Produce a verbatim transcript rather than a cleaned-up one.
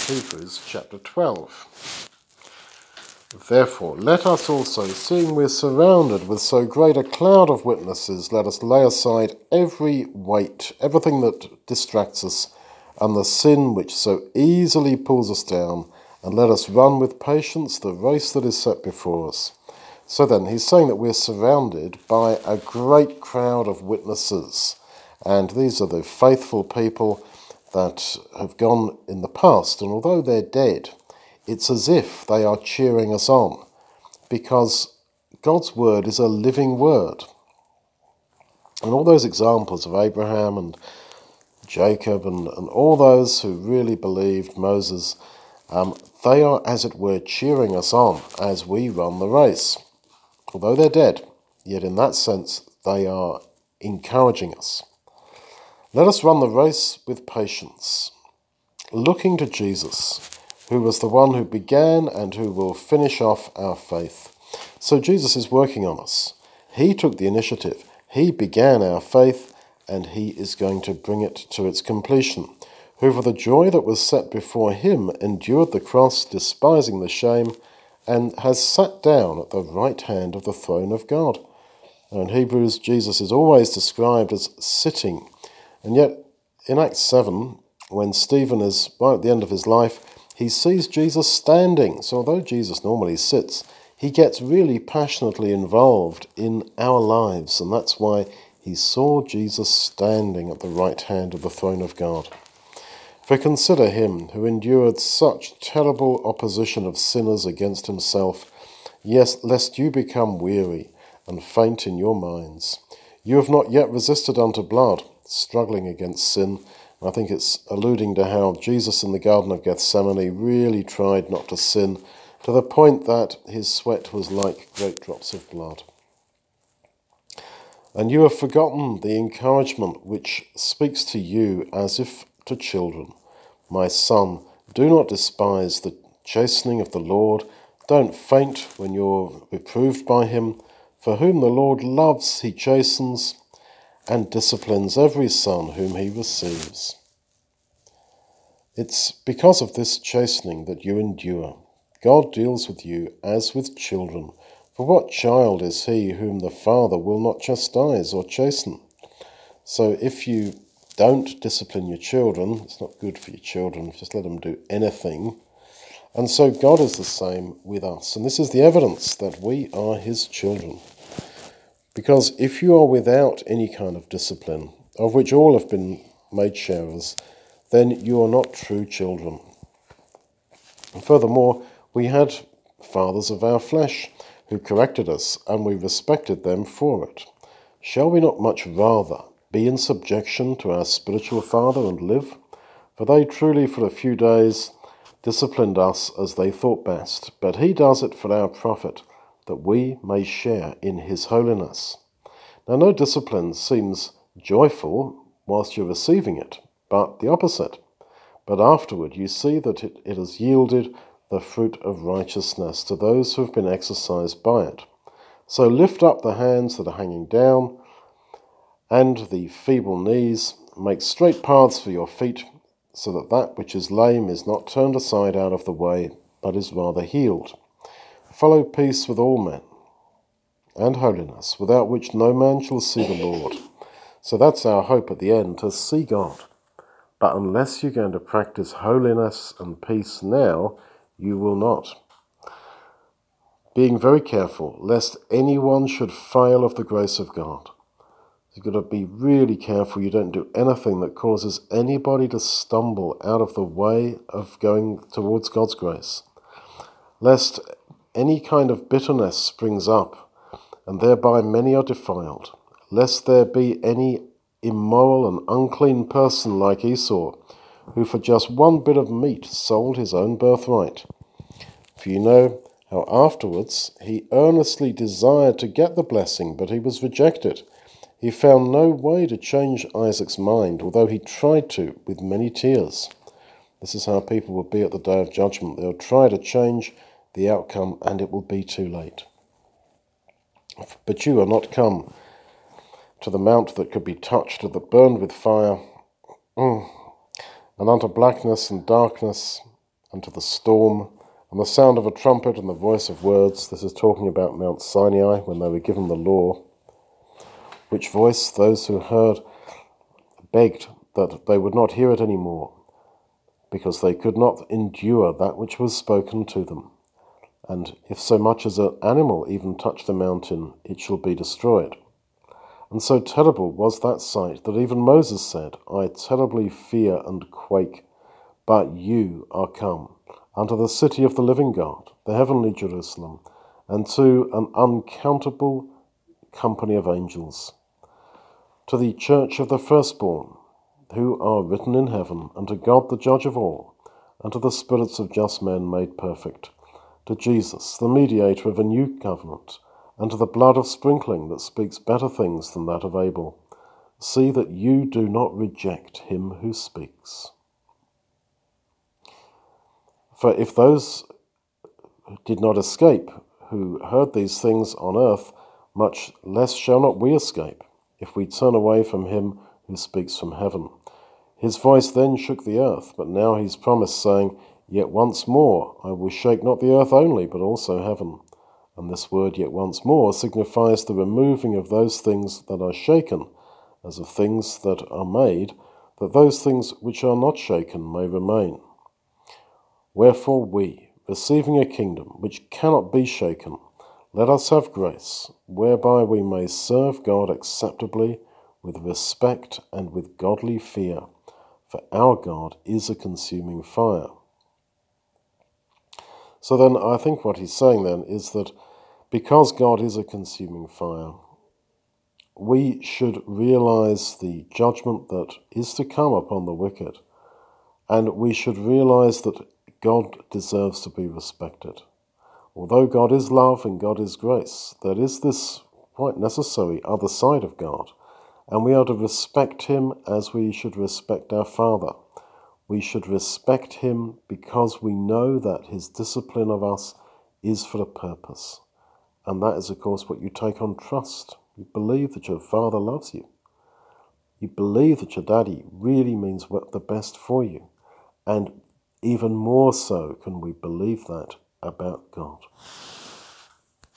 Hebrews chapter twelve. Therefore, let us also, seeing we're surrounded with so great a cloud of witnesses, let us lay aside every weight, everything that distracts us, and the sin which so easily pulls us down, and let us run with patience the race that is set before us. So then, he's saying that we're surrounded by a great crowd of witnesses, and these are the faithful people that have gone in the past, and although they're dead, it's as if they are cheering us on, because God's word is a living word. And all those examples of Abraham and Jacob and, and all those who really believed Moses, um, they are, as it were, cheering us on as we run the race. Although they're dead, yet in that sense they are encouraging us. Let us run the race with patience, looking to Jesus, who was the one who began and who will finish off our faith. So Jesus is working on us. He took the initiative. He began our faith, and he is going to bring it to its completion. Who for the joy that was set before him endured the cross, despising the shame, and has sat down at the right hand of the throne of God. Now in Hebrews, Jesus is always described as sitting, and yet in Acts seven, when Stephen is right at the end of his life, he sees Jesus standing. So although Jesus normally sits, he gets really passionately involved in our lives, and that's why he saw Jesus standing at the right hand of the throne of God. For consider him who endured such terrible opposition of sinners against himself, yes, lest you become weary and faint in your minds. You have not yet resisted unto blood, struggling against sin. I think it's alluding to how Jesus in the Garden of Gethsemane really tried not to sin, to the point that his sweat was like great drops of blood. And you have forgotten the encouragement which speaks to you as if to children. My son, do not despise the chastening of the Lord. Don't faint when you're reproved by him. For whom the Lord loves, he chastens and disciplines every son whom he receives. It's because of this chastening that you endure. God deals with you as with children. For what child is he whom the Father will not chastise or chasten? So if you don't discipline your children, it's not good for your children, just let them do anything. And so God is the same with us. And this is the evidence that we are his children. Because if you are without any kind of discipline, of which all have been made sharers, then you are not true children. And furthermore, we had fathers of our flesh who corrected us, and we respected them for it. Shall we not much rather be in subjection to our spiritual father and live? For they truly for a few days disciplined us as they thought best, but he does it for our profit, that we may share in his holiness. Now no discipline seems joyful whilst you're receiving it, but the opposite. But afterward you see that it, it has yielded the fruit of righteousness to those who have been exercised by it. So lift up the hands that are hanging down, and the feeble knees, make straight paths for your feet, so that that which is lame is not turned aside out of the way, but is rather healed. Follow peace with all men, and holiness, without which no man shall see the Lord. So that's our hope at the end, to see God. But unless you're going to practice holiness and peace now, you will not. Being very careful, lest anyone should fail of the grace of God. You've got to be really careful you don't do anything that causes anybody to stumble out of the way of going towards God's grace. Lest any kind of bitterness springs up, and thereby many are defiled. Lest there be any immoral and unclean person like Esau, who for just one bit of meat sold his own birthright. For you know how afterwards he earnestly desired to get the blessing, but he was rejected. He found no way to change Isaac's mind, although he tried to with many tears. This is how people will be at the day of judgment. They'll try to change the outcome, and it will be too late. But you are not come to the mount that could be touched, or that burned with fire, mm. and unto blackness and darkness, and to the storm, and the sound of a trumpet and the voice of words. This is talking about Mount Sinai when they were given the law, which voice those who heard begged that they would not hear it any more, because they could not endure that which was spoken to them. And if so much as an animal even touch the mountain, it shall be destroyed. And so terrible was that sight that even Moses said, I terribly fear and quake, but you are come unto the city of the living God, the heavenly Jerusalem, and to an uncountable company of angels, to the church of the firstborn, who are written in heaven, and to God the judge of all, and to the spirits of just men made perfect, to Jesus, the mediator of a new covenant, and to the blood of sprinkling that speaks better things than that of Abel. See that you do not reject him who speaks. For if those did not escape who heard these things on earth, much less shall not we escape, if we turn away from him who speaks from heaven. His voice then shook the earth, but now he's promised, saying, Yet once more I will shake not the earth only, but also heaven. And this word, yet once more, signifies the removing of those things that are shaken, as of things that are made, that those things which are not shaken may remain. Wherefore we, receiving a kingdom which cannot be shaken, let us have grace, whereby we may serve God acceptably, with respect and with godly fear, for our God is a consuming fire. So then I think what he's saying then is that because God is a consuming fire, we should realize the judgment that is to come upon the wicked, and we should realize that God deserves to be respected. Although God is love and God is grace, there is this quite necessary other side of God, and we are to respect him as we should respect our Father. We should respect him because we know that his discipline of us is for a purpose. And that is, of course, what you take on trust. You believe that your Father loves you. You believe that your daddy really means what the best for you. And even more so can we believe that about God.